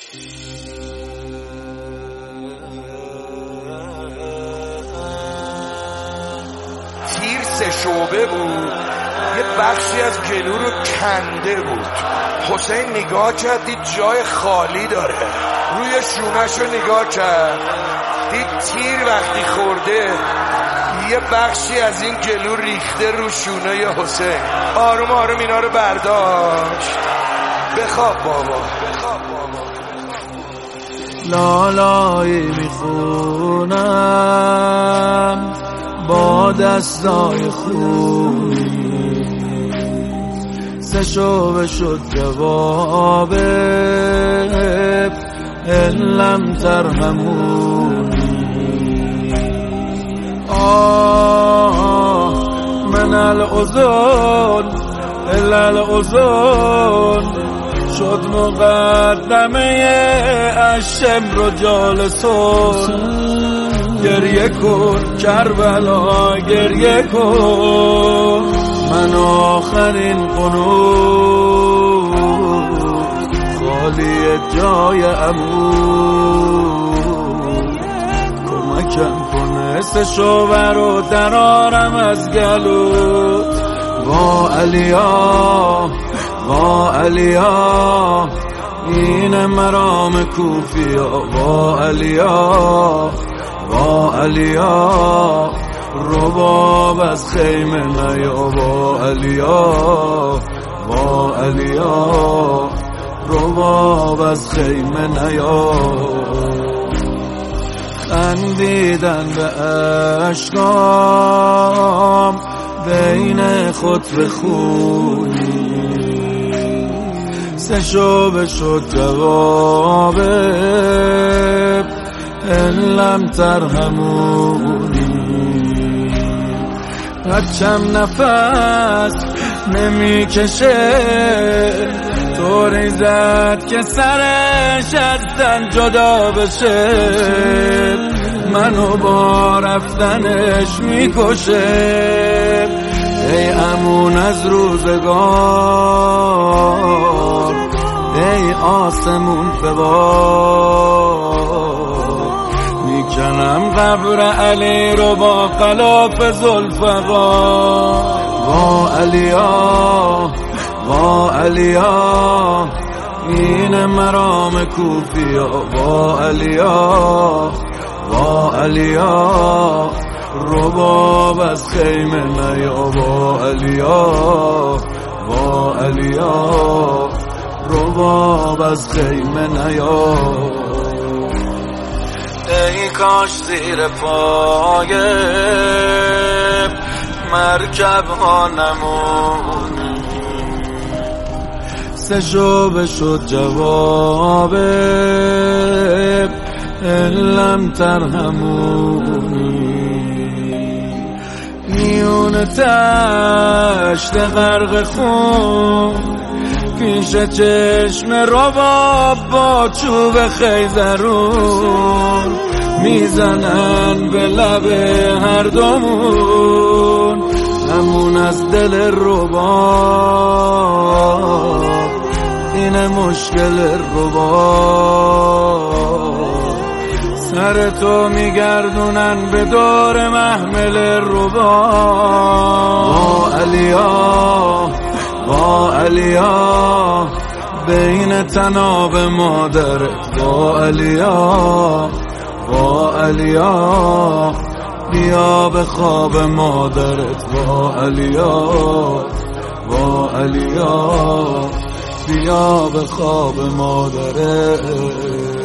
تیر 3 شعبه بود، یه بخشی از گلو رو کنده بود. حسین نگاه کرد، دید جای خالی داره، روی شونش رو نگاه کرد، دید تیر وقتی خورده یه بخشی از این گلو ریخته رو شونه ی حسین. آروم آروم اینا رو برداشت. بخواب بابا. لالایی میخونم با دستای خونی، 3 شعبه شد جواب لم ترحمونی. من الأذن الا الأذن شد مقدمه الشمر جالسون. گریه کن کربلا گریه کن، من آخرین قنوت خالی جای عمود. کمکم کنه 3 شعبه رو درارم از گلوت. وا علیا وا علیا این مرام کوفیا. وا علیا وا علیا رباب از خیمه نیا. وا علیا وا علیا رباب از خیمه نیا. خندیدن به اشکام بین خطر خونی، 3 شعبه شد جواب ان لم ترحمونی. بچم نفس نمیکشه، طوری زد که سرش از تن جدا بشه. منو با رفتنش میکشه. ای امون از روزگار، ای آسمون ببار. میکنم قبر علی رو با غلاف ذوالفقار. وا علیا وا علیا این مرام کوفیا. وا علیا وا علیا رباب از خیمه نیا. وا علیا وا علیا رباب از خیمه نیا. ای کاش زیر پای مرکب ها نمونی، 3 شعبه شد جواب ان لم ترحمونی. میون تشت غرق خون پیش چشم رباب با چوب خیزرون. میزنن به لب هر دومون همون از دل رباب. اینه مشکل رباب، سر تو میگردونن به دور محمل رباب. وا علیا وا علیا بین تناب مادرت. وا علیا وا علیا بیا به خواب مادرت. وا علیا وا علیا بیا به خواب مادرت.